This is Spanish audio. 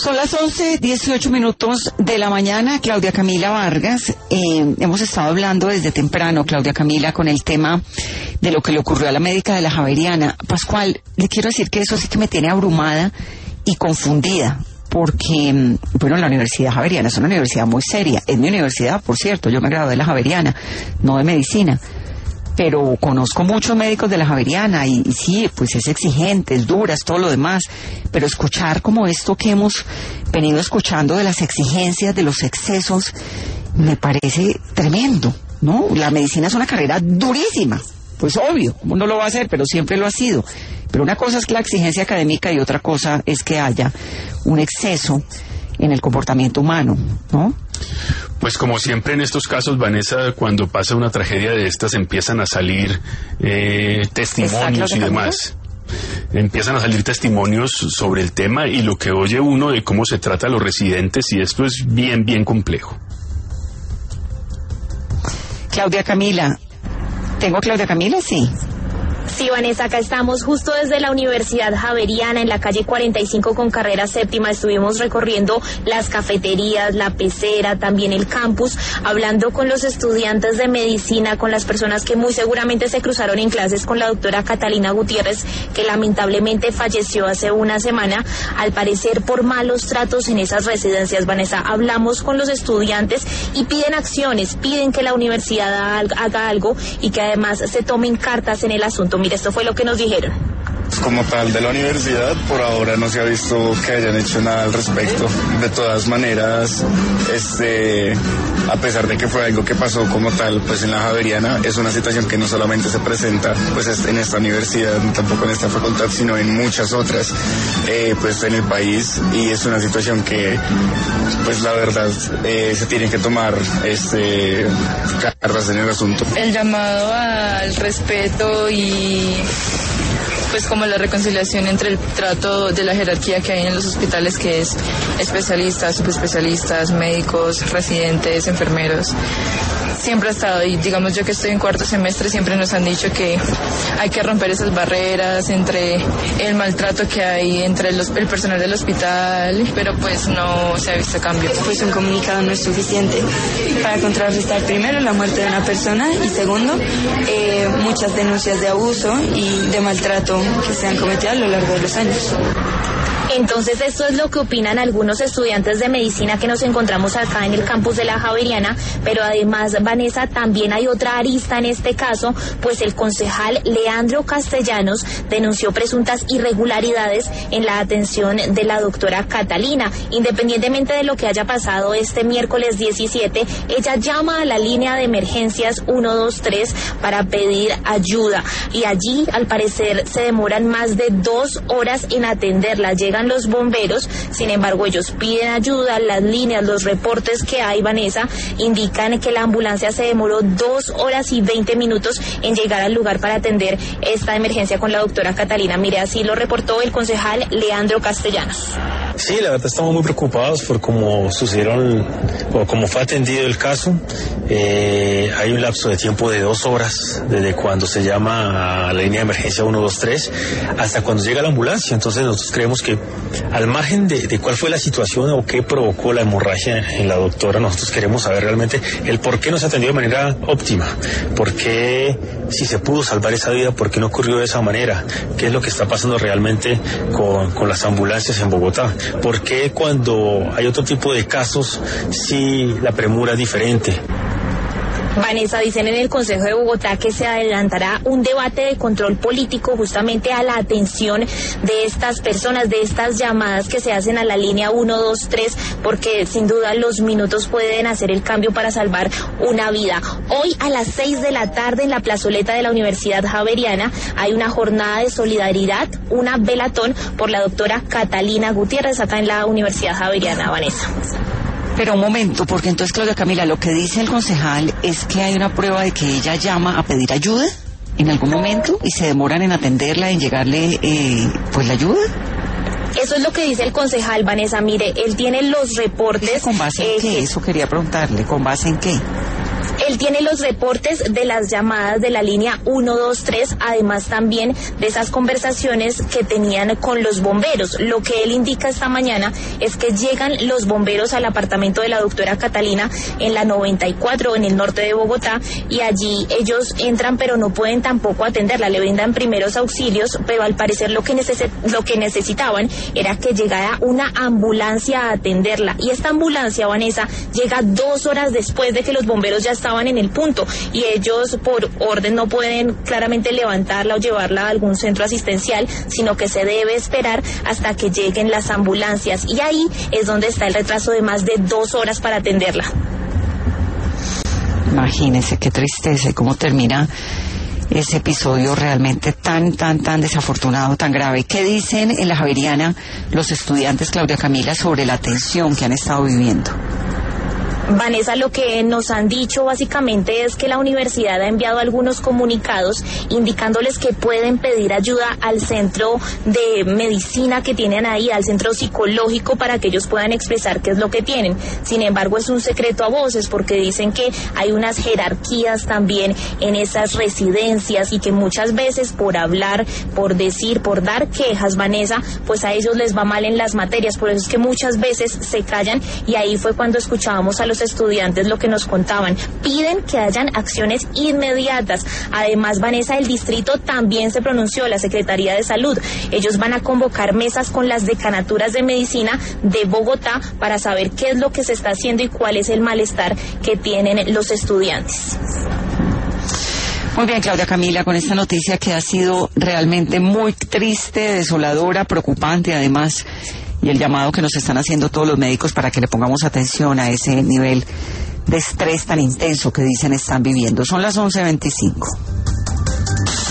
Son las 11:18 de la mañana. Claudia Camila Vargas, hemos estado hablando desde temprano, Claudia Camila, con el tema de lo que le ocurrió a la médica de la Javeriana. Pascual, le quiero decir que eso sí que me tiene abrumada y confundida, porque, bueno, la Universidad Javeriana es una universidad muy seria. Es mi universidad, por cierto, yo me gradué de la Javeriana, no de medicina. Pero conozco muchos médicos de la Javeriana y sí, pues es exigente, es dura, es todo lo demás, pero escuchar como esto que hemos venido escuchando de las exigencias, de los excesos, me parece tremendo, ¿no? La medicina es una carrera durísima, pues obvio, uno lo va a hacer, pero siempre lo ha sido. Pero una cosa es la exigencia académica y otra cosa es que haya un exceso en el comportamiento humano, ¿no? Pues como siempre en estos casos, Vanessa, cuando pasa una tragedia de estas empiezan a salir testimonios y demás. Empiezan a salir testimonios sobre el tema y lo que oye uno de cómo se trata a los residentes, y esto es bien, bien complejo. Claudia Camila, ¿tengo a Claudia Camila? Sí. Sí, Vanessa, acá estamos justo desde la Universidad Javeriana, en la calle 45 con carrera séptima. Estuvimos recorriendo las cafeterías, la pecera, también el campus, hablando con los estudiantes de medicina, con las personas que muy seguramente se cruzaron en clases con la doctora Catalina Gutiérrez, que lamentablemente falleció hace una semana, al parecer por malos tratos en esas residencias. Vanessa, hablamos con los estudiantes y piden acciones, piden que la universidad haga algo y que además se tomen cartas en el asunto. Mira, esto fue lo que nos dijeron. Como tal de la universidad, por ahora no se ha visto que hayan hecho nada al respecto. De todas maneras, a pesar de que fue algo que pasó como tal, pues en la Javeriana, es una situación que no solamente se presenta pues en esta universidad, tampoco en esta facultad, sino en muchas otras, pues en el país, y es una situación que, pues la verdad, se tiene que tomar cartas en el asunto. El llamado al respeto y pues como la reconciliación entre el trato de la jerarquía que hay en los hospitales, que es especialistas, subespecialistas, médicos, residentes, enfermeros. Siempre ha estado, y digamos yo que estoy en cuarto semestre, siempre nos han dicho que hay que romper esas barreras entre el maltrato que hay entre el personal del hospital, pero pues no se ha visto cambio. Pues un comunicado no es suficiente para contrarrestar primero la muerte de una persona y segundo, muchas denuncias de abuso y de maltrato que se han cometido a lo largo de los años. Entonces, esto es lo que opinan algunos estudiantes de medicina que nos encontramos acá en el campus de la Javeriana, pero además, Vanessa, también hay otra arista en este caso, pues el concejal Leandro Castellanos denunció presuntas irregularidades en la atención de la doctora Catalina. Independientemente de lo que haya pasado este miércoles 17, ella llama a la línea de emergencias 123 para pedir ayuda, y allí, al parecer, se demoran más de 2 horas en atenderla. Llegan los bomberos, sin embargo ellos piden ayuda. Las líneas, los reportes que hay, Vanessa, indican que la ambulancia se demoró 2 horas y 20 minutos en llegar al lugar para atender esta emergencia con la doctora Catalina. Mire, así lo reportó el concejal Leandro Castellanos. Sí, la verdad estamos muy preocupados por cómo sucedieron o cómo fue atendido el caso. Hay un lapso de tiempo de 2 horas desde cuando se llama a la línea de emergencia 123 hasta cuando llega la ambulancia. Entonces nosotros creemos que al margen de cuál fue la situación o qué provocó la hemorragia en la doctora, nosotros queremos saber realmente el por qué no se atendió de manera óptima, por qué, si se pudo salvar esa vida, por qué no ocurrió de esa manera, qué es lo que está pasando realmente con las ambulancias en Bogotá, por qué cuando hay otro tipo de casos sí la premura es diferente. Vanessa, dicen en el Consejo de Bogotá que se adelantará un debate de control político justamente a la atención de estas personas, de estas llamadas que se hacen a la línea 123, porque sin duda los minutos pueden hacer el cambio para salvar una vida. Hoy a las 6 de la tarde en la plazoleta de la Universidad Javeriana hay una jornada de solidaridad, una velatón por la doctora Catalina Gutiérrez acá en la Universidad Javeriana, Vanessa. Pero un momento, porque entonces, Claudia Camila, lo que dice el concejal es que hay una prueba de que ella llama a pedir ayuda en algún momento y se demoran en atenderla, en llegarle pues la ayuda. Eso es lo que dice el concejal, Vanessa. Mire, él tiene los reportes. ¿Con base en qué? Eso quería preguntarle, ¿con base en qué? Él tiene los reportes de las llamadas de la línea 123, además también de esas conversaciones que tenían con los bomberos. Lo que él indica esta mañana es que llegan los bomberos al apartamento de la doctora Catalina en la 94, en el norte de Bogotá, y allí ellos entran pero no pueden tampoco atenderla, le brindan primeros auxilios, pero al parecer lo que necesitaban era que llegara una ambulancia a atenderla, y esta ambulancia, Vanessa, llega 2 horas después de que los bomberos ya estaban en el punto, y ellos por orden no pueden claramente levantarla o llevarla a algún centro asistencial, sino que se debe esperar hasta que lleguen las ambulancias, y ahí es donde está el retraso de más de 2 horas para atenderla. Imagínense qué tristeza y cómo termina ese episodio realmente tan desafortunado, tan grave. ¿Qué dicen en la Javeriana los estudiantes, Claudia Camila, sobre la tensión que han estado viviendo? Vanessa, lo que nos han dicho básicamente es que la universidad ha enviado algunos comunicados indicándoles que pueden pedir ayuda al centro de medicina que tienen ahí, al centro psicológico, para que ellos puedan expresar qué es lo que tienen. Sin embargo, es un secreto a voces porque dicen que hay unas jerarquías también en esas residencias y que muchas veces por hablar, por decir, por dar quejas, Vanessa, pues a ellos les va mal en las materias. Por eso es que muchas veces se callan, y ahí fue cuando escuchábamos a los estudiantes lo que nos contaban. Piden que hayan acciones inmediatas. Además, Vanessa, el distrito también se pronunció, la Secretaría de Salud. Ellos van a convocar mesas con las decanaturas de medicina de Bogotá para saber qué es lo que se está haciendo y cuál es el malestar que tienen los estudiantes. Muy bien, Claudia Camila, con esta noticia que ha sido realmente muy triste, desoladora, preocupante además, y el llamado que nos están haciendo todos los médicos para que le pongamos atención a ese nivel de estrés tan intenso que dicen están viviendo. Son las 11:25.